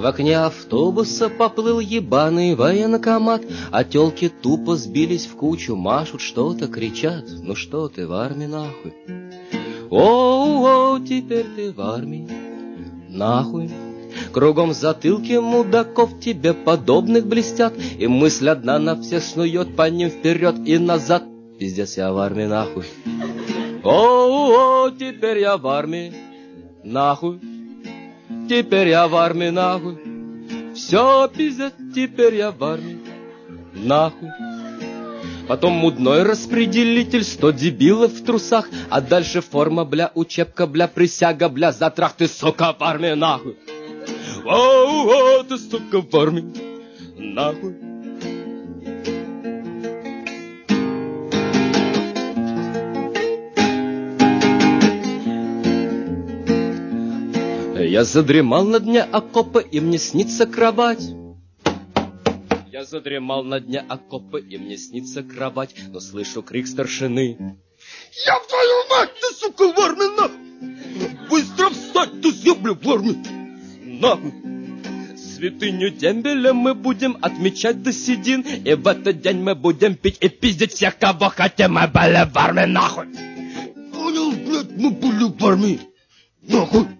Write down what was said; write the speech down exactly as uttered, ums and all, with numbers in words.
окне автобуса поплыл ебаный военкомат, а тёлки тупо сбились в кучу, машут, что-то кричат. Ну что ты в армии нахуй? О-о, теперь ты в армии нахуй. Кругом затылки мудаков тебе подобных блестят, и мысль одна на всех снует по ним вперед и назад. Пиздец, я в армии нахуй. О-о, теперь я в армии нахуй. Теперь я в армии нахуй. Все, пиздец, теперь я в армии нахуй. Потом мудной распределитель, сто дебилов в трусах, а дальше форма, бля, учебка, бля, присяга, бля, затрах, ты, сука, в армии нахуй. О-о, ты, сука, в армии нахуй. Я задремал на дне окопа, и мне снится кровать. Я задремал на дне окопа, и мне снится кровать, но слышу крик старшины. Я в твою мать, ты, сука, в армии, нахуй! Быстро встать, ты, съебля, в армии, нахуй! Святыню дембеля мы будем отмечать до седин, и в этот день мы будем пить и пиздить всех, кого хотим, мы были в армии, нахуй! Понял, блядь, мы были в армии, нахуй!